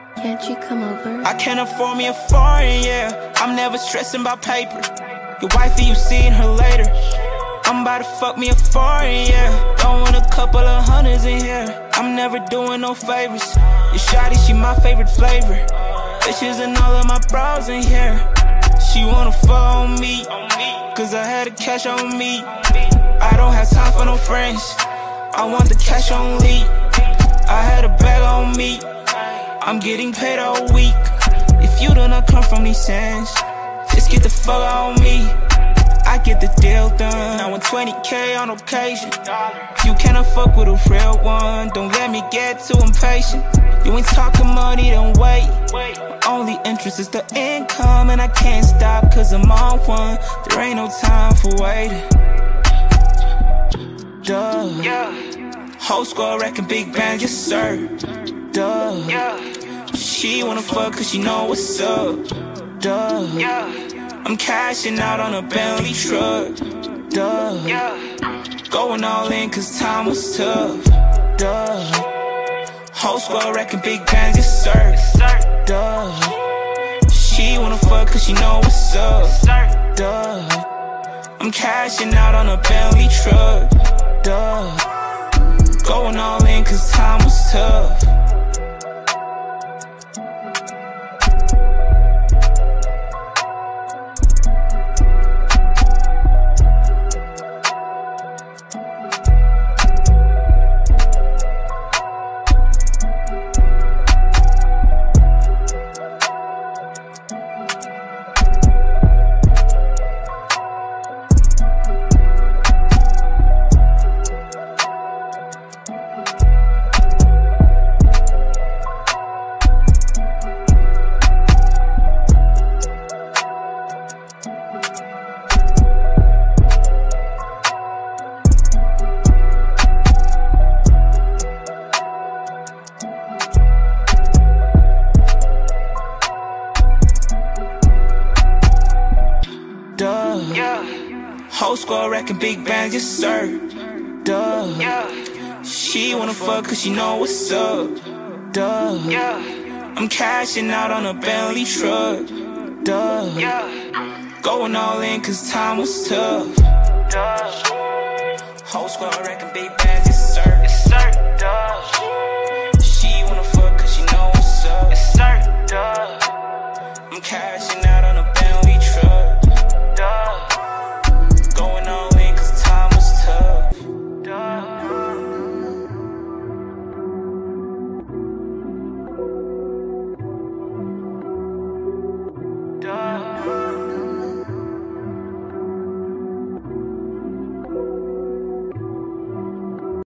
Can't you come over? I can't afford me a foreign, yeah. I'm never stressing about paper. Your wifey, you seeing her later. I'm about to fuck me a foreign, yeah. Don't want a couple of hundreds in here. I'm never doing no favors. Your shawty, she my favorite flavor. Bitches and all of my bros in here. She wanna fuck on me, cause I had the cash on me. I don't have time for no friends, I want the cash only. I had a bag on me, I'm getting paid all week. If you do not come from these sands, just get the fuck on me. I get the deal done. I want 20K on occasion. You cannot fuck with a real one. Don't let me get too impatient. You ain't talking money, don't wait. My only interest is the income, and I can't stop cause I'm on one. There ain't no time for waiting. Duh. Whole squad wrecking big bang, yes sir. Duh. She wanna fuck cause she know what's up. Duh. I'm cashing out on a Bentley truck. Duh. Going all in cause time was tough. Duh. Whole squad wrecking big bands, yes sir. Duh. She wanna fuck cause she know what's up. Duh. I'm cashing out on a Bentley truck. Duh. Going all in cause time was tough. Whole squad wrecking big bands, yes sir. Duh. She wanna fuck cause she know what's up. Duh. I'm cashing out on a Bentley truck. Duh. Going all in cause time was tough. Duh. Whole squad wrecking big bands.